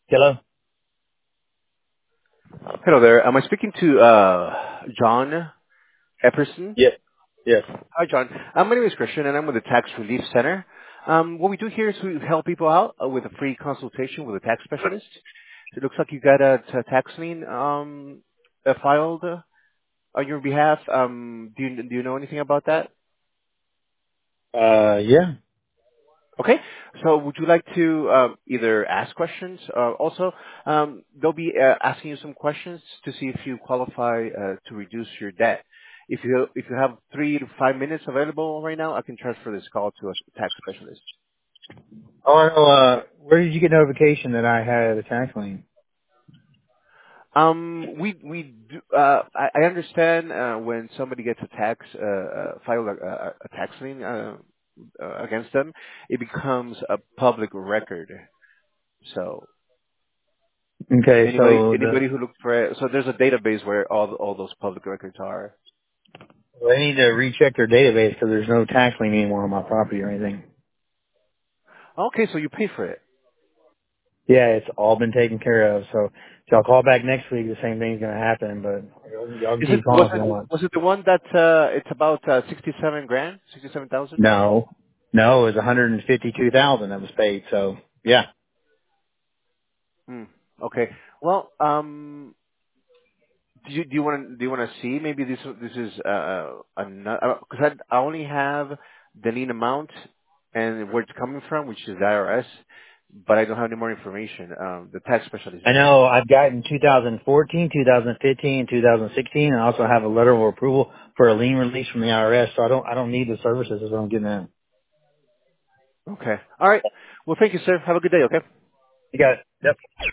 Hello? Hello there. Am I speaking to John Epperson? Yes. Yes. Hi, John. My name is Christian, and I'm with the Tax Relief Center. What we do here is we help people out with a free consultation with a tax specialist. So it looks like you got a tax lien filed on your behalf. Do you know anything about that? Yeah. Okay. So would you like to either ask questions? Also, they'll be asking you some questions to see if you qualify to reduce your debt. If you have 3 to 5 minutes available right now, I can transfer this call to a tax specialist. Oh, no, where did you get notification that I had a tax lien? We do, I understand when somebody gets a tax file a tax lien against them, it becomes a public record. So Okay, so Anybody who looked for it, so there's a database where all those public records are. they need to recheck their database because there's no tax lien anymore on my property or anything. Okay, so you pay for it. Yeah, it's all been taken care of. So if y'all call back next week, the same thing's going to happen, but y'all can Is it keep calling was if you it want. was it the one that it's about 67 grand, 67,000? No. No, it was 152,000 that was paid. So yeah. Hmm. Okay. Well, do you want to see maybe this is because I only have the lien amount and where it's coming from, which is the IRS, but I don't have any more information. The tax specialist I does. know I've gotten 2014, 2015, 2016. I also have a letter of approval for a lien release from the IRS. So I don't need the services is what I'm getting at. Okay. All right. Well, thank you, sir. Have a good day. Okay. You got it. Yep.